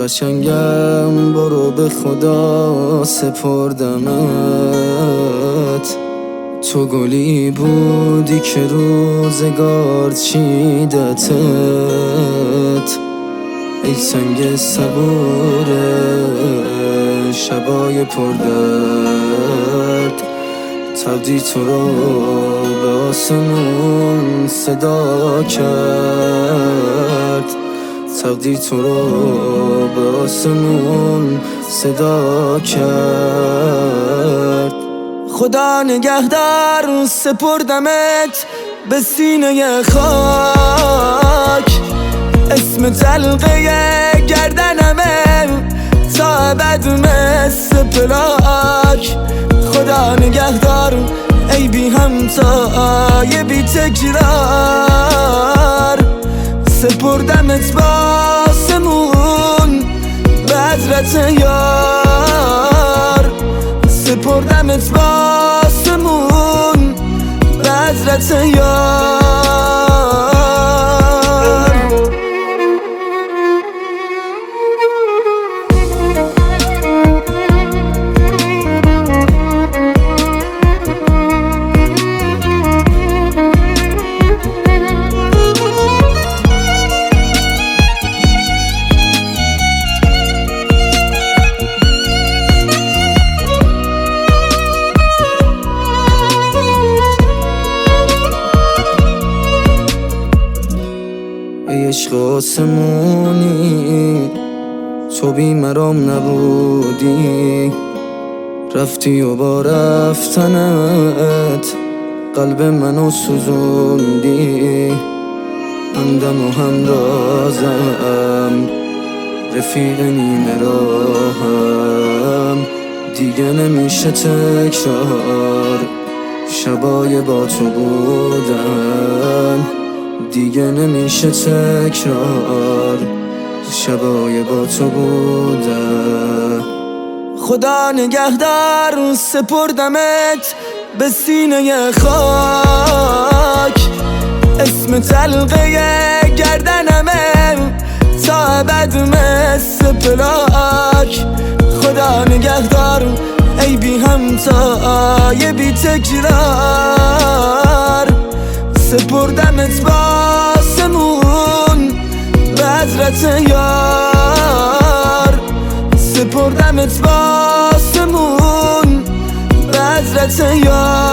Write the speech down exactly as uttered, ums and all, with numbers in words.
قشنگم برو به خدا سپردمت. تو گلی بودی که روزگار چیدتت، ای سنگ صبور شبای پردرد. تبدی تو رو به آسمون صدا کرد، تبدی تو رو به آسمون صدا کرد. خدا نگهدار سپردمت به سینه خاک، اسم تلقه گردنمه تا ابد مثل پلاک. خدا نگهدار ای بی همتای بی تکرار، سپردمت با آسمون به حضرت یار، سپردمت با آسمون به حضرت یار. ای عشق آسمونی تو بی مرام نبودی، رفتی و با رفتنت قلب منو سوزوندی. همدم و همرازم رفیق نیمه راهم، دیگه نمیشه تکرار شبای با تو بودن، دیگه نمیشه تکرار شبای با تو بودن. خدا نگهدار سپردمت به سینه خاک، اسم تلقه گردنمه تا ابد مثل پلاک. خدا نگهدار ای بی همتای بی تکرار، سپردمت با آسمون به حضرت یار، سپردمت با آسمون به حضرت یار.